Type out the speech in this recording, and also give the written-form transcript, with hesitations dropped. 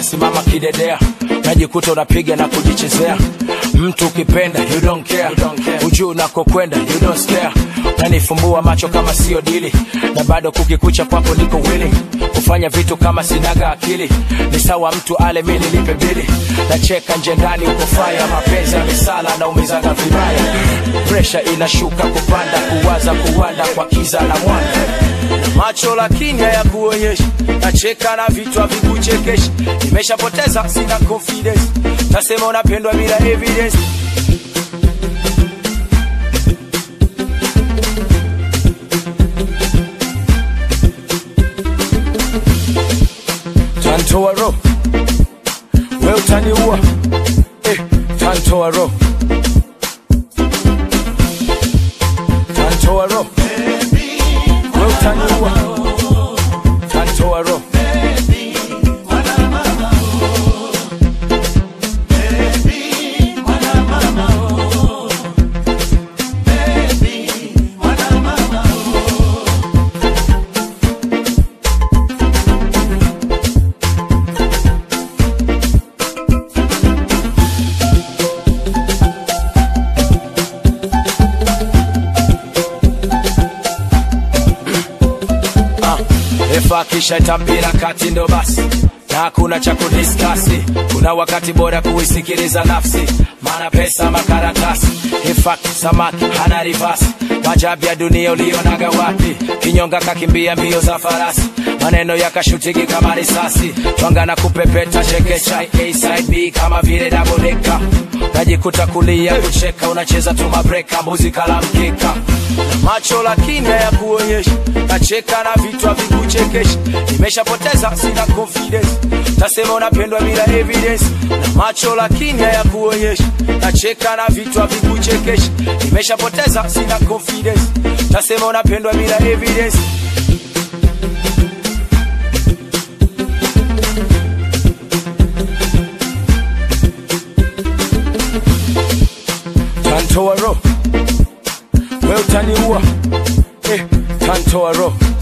unasimama kidedea, najikuta unapiga na kujichezea. Mtu ukipenda you don't care, ujuu unakokwenda you don't stare. Nanifumbua macho kama sio dili, na bado kukikucha kwako niko willing kufanya vitu kama sinaga akili. Ni sawa mtu ale mili lipe bili, na cheka nje ndani uko fire. Mapenzi ya misala na umizaga vibaya, pressure inashuka kupanda, kuwaza kuwanda kwa kiza na mwanga. Macho lakini haya kuonyesha, nacheka na vitu havikuchekeshi. Nimeshapoteza sina confidence, nasema unapendwa bila evidence. Tantoa roho, wewe utaniua, tantoa roho, tantoa roho, wewe utaniua, tantoa roho. Kisha tambira kati ndo basi, na hakuna cha kudiskasi. Kuna wakati bora kuisikiliza nafsi, maana pesa makaratasi. In fact samaki hana rivasi, majabu ya dunia ulionaga wapi? Kinyonga kakimbia mbio za farasi, maneno yakashutiki kama risasi. Twanga na kupepeta chekecha, A side B kama vile double decker. Najikuta kulia kucheka, unacheza tu mabreka, mbuzi kala mkeka. Macho lakini haya kuonyesha, nacheka na vitu havikuchekeshi. Nimeshapoteza sina confidence, nasema unapendwa bila evidence. Na macho lakini haya kuonyesha, nacheka na vitu havikuchekeshi. Nimeshapoteza sina confidence, nasema unapendwa bila evidence. Tantoa roho, wewe utaniua, tantoa roho.